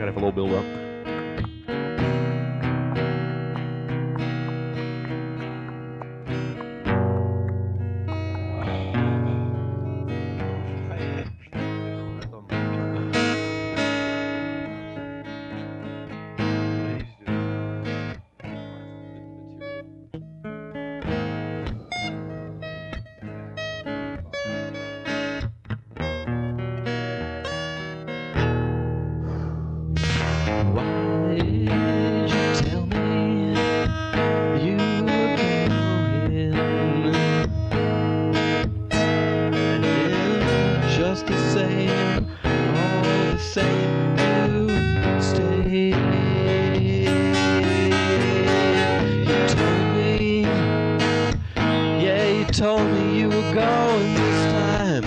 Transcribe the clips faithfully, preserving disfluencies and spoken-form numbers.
have a little build up. Why did you tell me you were going? And then just the same, all the same, you stayed. You told me, yeah, you told me you were going this time.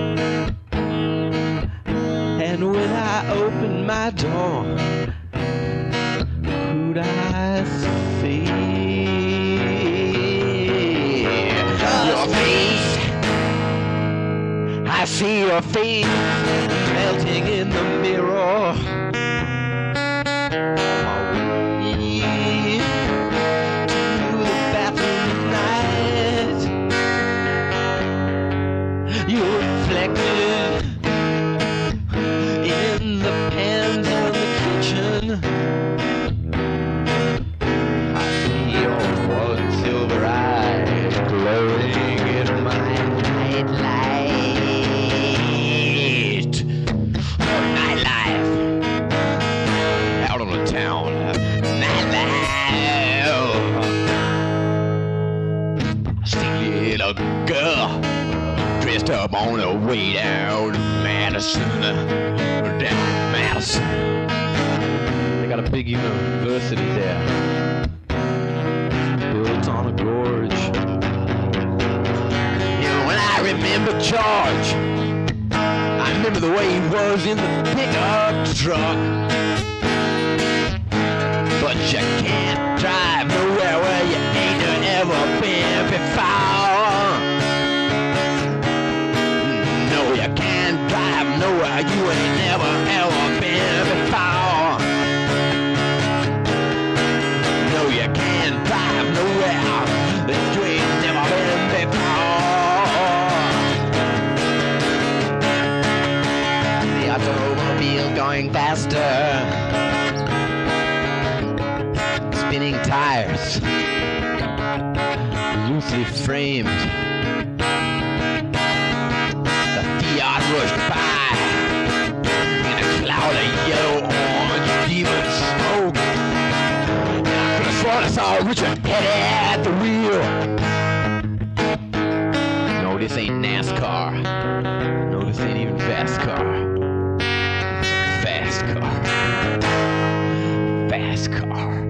And when I opened my door, who'd I see? Your face. I see your face melting in the mirror. Away to the bathroom at night. You reflected in the pans on the kitchen. I see your one silver eye glowing in my night light. For nightlife out on the town. Nightlife. I see a little girl dressed up on her way down Madison. Down Madison. They got a big university there, built on a gorge. And when I remember George, I remember the way he was in the pickup truck. But you can't drive nowhere where you ain't ever been before. No, you can't drive nowhere you ain't never ever been before. No, you can't drive nowhere that you ain't never been before. The automobile going faster, spinning tires, loosely framed. Rushed by in a cloud of yellow orange demon smoke. And I could have sworn I saw Richard Petty at the wheel. No, this ain't NASCAR. No, this ain't even fast car. This is fast car. Fast car.